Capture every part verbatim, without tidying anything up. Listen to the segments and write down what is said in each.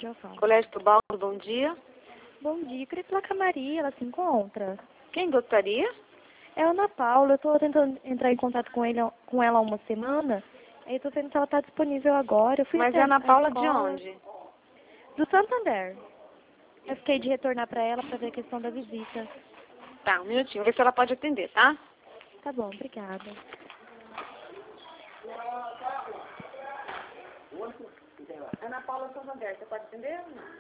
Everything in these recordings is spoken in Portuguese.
já falo. Colégio Tubaldo, bom dia. Bom dia, eu queria falar com a Maria, ela se encontra? Quem gostaria? É a Ana Paula, eu tô tentando entrar em contato com, ele, com ela há uma semana, aí eu tô vendo se ela tá disponível agora. Eu fui Mas até é Ana a Paula de escola onde? do Santander. Eu fiquei de retornar pra ela pra ver a questão da visita. Tá, um minutinho, vê se ela pode atender, tá? Tá bom, obrigada. Ana Paula Santander, você pode atender?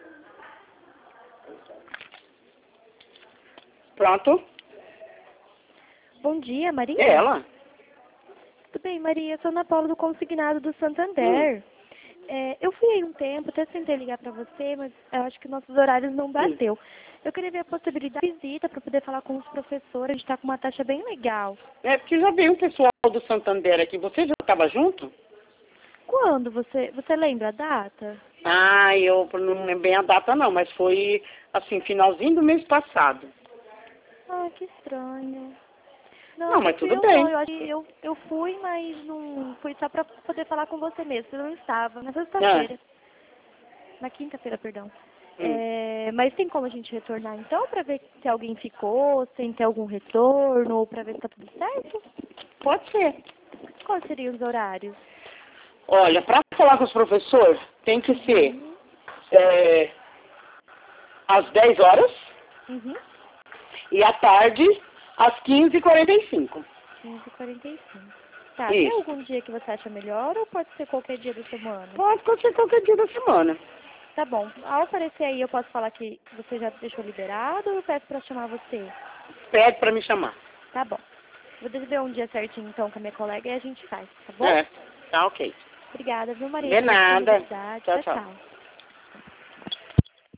Pronto. Bom dia, Maria? É ela? Tudo bem, Maria? Eu sou Ana Paula do Consignado do Santander. Hum. É, eu fui aí um tempo, até tentei ligar pra você, mas eu acho que nossos horários não bateu. Eu queria ver a possibilidade de visita para poder falar com os professores. A gente tá com uma taxa bem legal. É porque já veio um pessoal do Santander aqui. Você já estava junto? Quando? Você, você lembra a data? Ah, eu não lembro bem a data não, mas foi assim, finalzinho do mês passado. Ah, que estranho. Não, Não, não mas fui tudo eu não. bem. Eu, acho que eu, eu fui, mas não fui só pra poder falar com você mesmo. Você não estava. Na Ah, sexta-feira. Na quinta-feira, perdão. hum. É, mas tem como a gente retornar então pra ver se alguém ficou, sem ter algum retorno, ou pra ver se tá tudo certo? Pode ser. Quais seriam os horários? Olha, para falar com os professores, tem que ser Uhum. é, às dez horas Uhum. e à tarde às quinze e quarenta e cinco. quinze e quarenta e cinco. Tá, tem Isso. algum dia que você acha melhor ou pode ser qualquer dia da semana? Pode ser qualquer dia da semana. Tá bom. Ao aparecer aí, eu posso falar que você já deixou liberado ou eu peço pra chamar você? Pede para me chamar. Tá bom. Vou ver um dia certinho então com a minha colega e a gente faz, tá bom? É, tá ok. Obrigada, viu, Maria, De pela nada. disponibilidade. Tchau, Tchau, tchau. tchau.